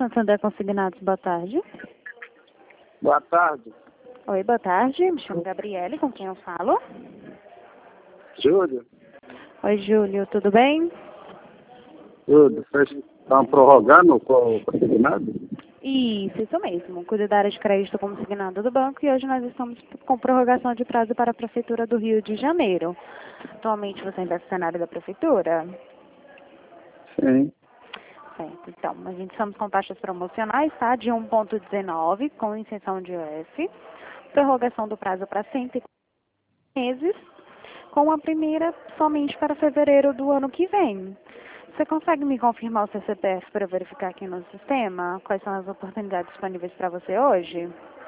Santander Consignados, boa tarde. Boa tarde. Oi, boa tarde. Me chamo Gabriele, com quem eu falo? Júlio? Oi, Júlio, tudo bem? Tudo. Vocês estão prorrogando com o consignado? Isso mesmo. Cuido da área de crédito consignado do banco e hoje nós estamos com prorrogação de prazo para a Prefeitura do Rio de Janeiro. Atualmente você ainda é funcionário da Prefeitura? Sim. Certo, então, a gente estamos com taxas promocionais, tá? De 1,19 com isenção de UF, prorrogação do prazo para 104 meses, com a primeira somente para fevereiro do ano que vem. Você consegue me confirmar o seu CPF para verificar aqui no sistema? Quais são as oportunidades disponíveis para você hoje?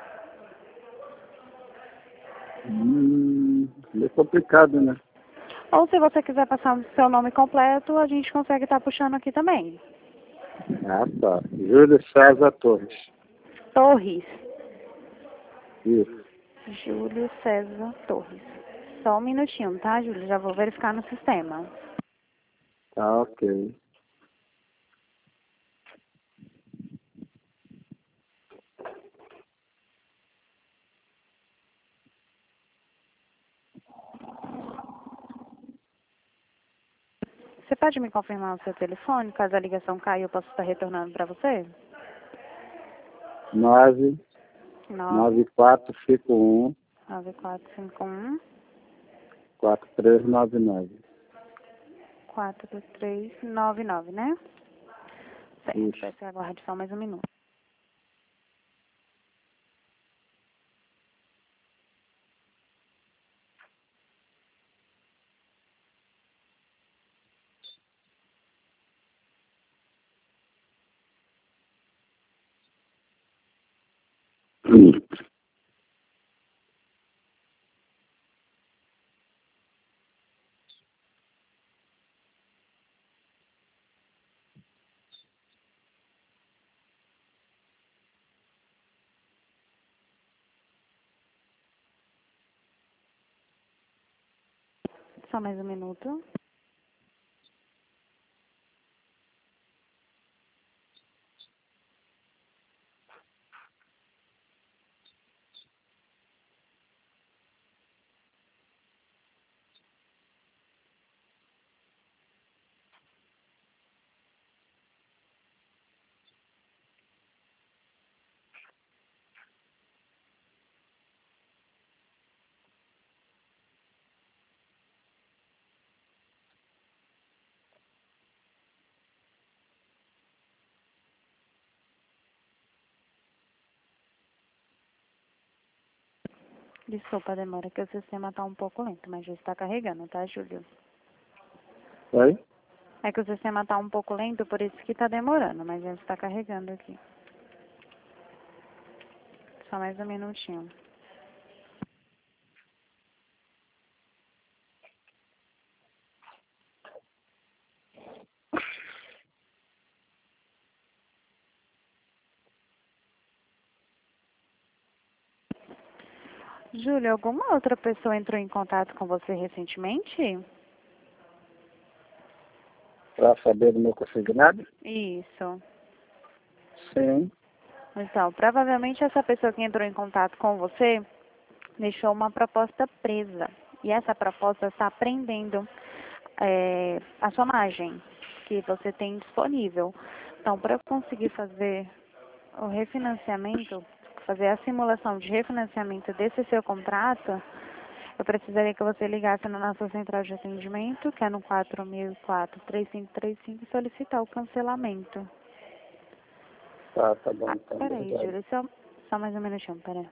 É complicado, né? Ou se você quiser passar o seu nome completo, a gente consegue estar puxando aqui também. Ah, tá. Júlio César Torres. Torres. Isso. Júlio César Torres. Só um minutinho, tá, Júlio? Já vou verificar no sistema. Tá, ok. Você pode me confirmar o seu telefone? Caso a ligação caia, eu posso estar retornando para você? 9 9 9451 9451 4399. 4399, né? Certo, Isso. peço aguarde só mais um minuto. Só mais um minuto. Desculpa a demora, que o sistema está um pouco lento, mas já está carregando, tá, Júlio? Oi? É que o sistema está um pouco lento, por isso que está demorando, mas já está carregando aqui. Só mais um minutinho. Júlio, alguma outra pessoa entrou em contato com você recentemente? Para saber do meu consignado? Isso. Sim. Então, provavelmente essa pessoa que entrou em contato com você deixou uma proposta presa. E essa proposta está prendendo a sua margem que você tem disponível. Então, para eu conseguir fazer o refinanciamento, fazer a simulação de refinanciamento desse seu contrato, eu precisaria que você ligasse na nossa central de atendimento, que é no 4004-3535, e solicitar o cancelamento. Tá bom, então. Peraí, Obrigado. Júlio, só mais um minutinho, peraí.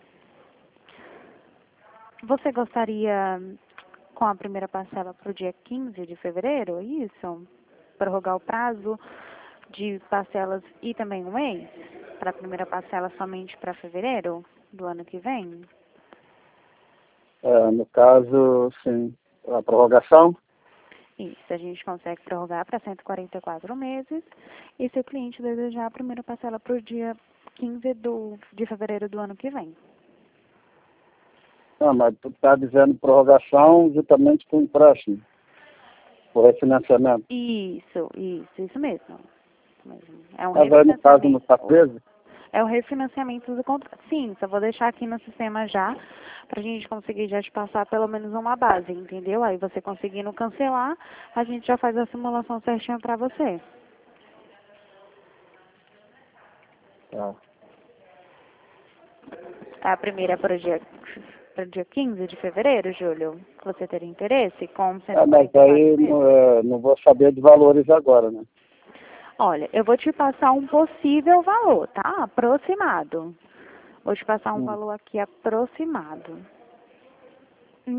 Você gostaria com a primeira parcela para o dia 15 de fevereiro? Isso? Prorrogar o prazo de parcelas e também um mês? Para a primeira parcela somente para fevereiro do ano que vem? No caso, sim. A prorrogação? Isso, a gente consegue prorrogar para 144 meses. E se o cliente desejar a primeira parcela para o dia 15 de fevereiro do ano que vem. Não, mas tu está dizendo prorrogação juntamente com o empréstimo, o refinanciamento. Isso mesmo. isso mesmo. É um Mas aí no caso não está preso? É o refinanciamento do contrato. Sim, só vou deixar aqui no sistema já, pra gente conseguir já te passar pelo menos uma base, entendeu? Aí você conseguindo cancelar, a gente já faz a simulação certinha pra você. Tá. A primeira é para o dia 15 de fevereiro, Júlio. Você teria interesse com Mas 144 aí meses? não vou saber de valores agora, né? Olha, eu vou te passar um possível valor, tá? Aproximado. Vou te passar um valor aqui aproximado. Em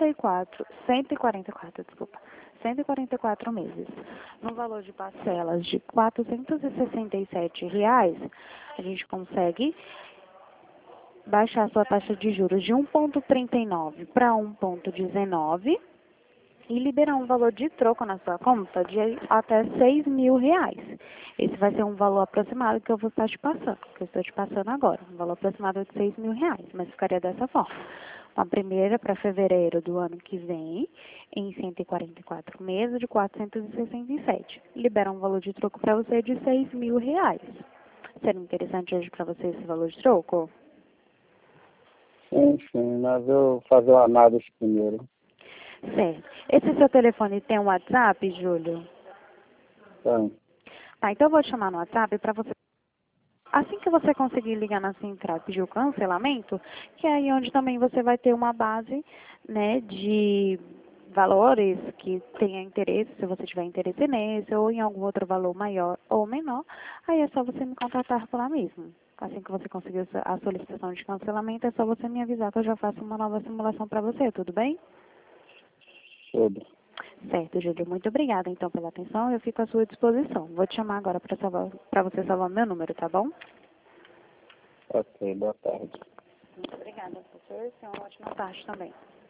144, desculpa. 144 meses. No valor de parcelas de R$ 467, a gente consegue baixar a sua taxa de juros de 1,39 para 1,19 e liberar um valor de troco na sua conta de até R$ 6.000. Esse vai ser um valor aproximado que eu vou estar te passando, que eu estou te passando agora. Um valor aproximado de R$ 6.000, mas ficaria dessa forma. A primeira para fevereiro do ano que vem, em 144 meses, de 467. Libera um valor de troco para você de R$ 6.000. Seria interessante hoje para você esse valor de troco? Sim, mas eu vou fazer uma análise primeiro. Certo. Esse seu telefone tem um WhatsApp, Júlio? Tá. Tá, então eu vou te chamar no WhatsApp para você. Assim que você conseguir ligar na central e pedir o cancelamento, que é aí onde também você vai ter uma base, né, de valores que tenha interesse, se você tiver interesse nesse, ou em algum outro valor maior ou menor, aí é só você me contatar por lá mesmo. Assim que você conseguir a solicitação de cancelamento, é só você me avisar que eu já faço uma nova simulação para você, tudo bem? Tudo. Certo, Júlio. Muito obrigada, então, pela atenção. Eu fico à sua disposição. Vou te chamar agora para você salvar meu número, tá bom? Ok, boa tarde. Muito obrigada, professor. Tenha uma ótima tarde também.